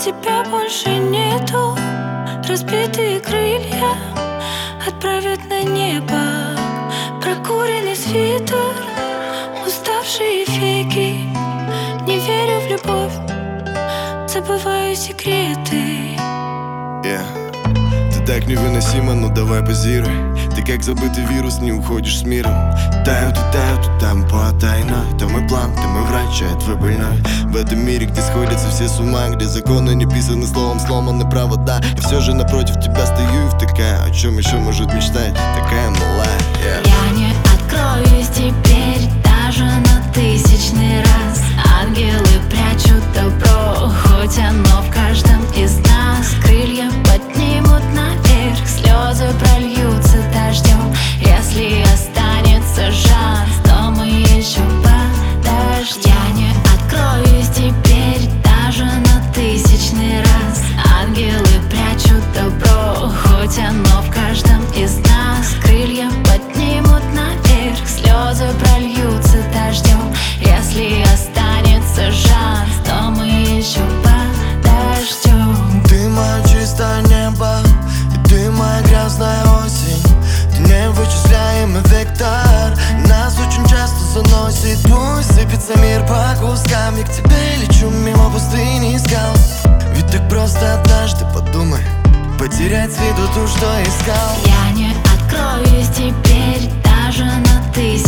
тебя больше нету. Разбитые крылья отправят на небо прокуренный свитер, уставшие веки. Не верю в любовь, забываю секреты. Ты так невыносима, ну давай позируй. Ты как забытый вирус, не уходишь с миром. Тают и тают, и там потайной. То мой план, ты мой врач, а я твой больной. В этом мире, где сходятся все с ума, где законы не писаны словом, сломаны провода. И все же напротив тебя стою и втыкаю. О чем еще может мечтать такая малая? Я не откроюсь теперь даже на тысячный раз. Ангелы прячут добро, хоть оно в каждом из нас. Крылья поднимут наверх, слезы прольются дождем. Если останется шанс, то мы еще подождем. Я не откроюсь теперь даже на тысячный раз. Ангелы прячут добро, хоть оно в каждом из нас. Крылья поднимут наверх, слезы прольются дождем. Если останется шанс, то мы еще подождем. Ты мое чистое небо, и ты моя грязная осень. Ты невычисляемый вектор, нас очень часто заносит. Пусть сыпется мир по кускам, я к тебе лечу мимо пустыни и скал. Ведь так просто однажды, подумай, потерять с виду то, что искал. Я не откроюсь теперь даже на тысячный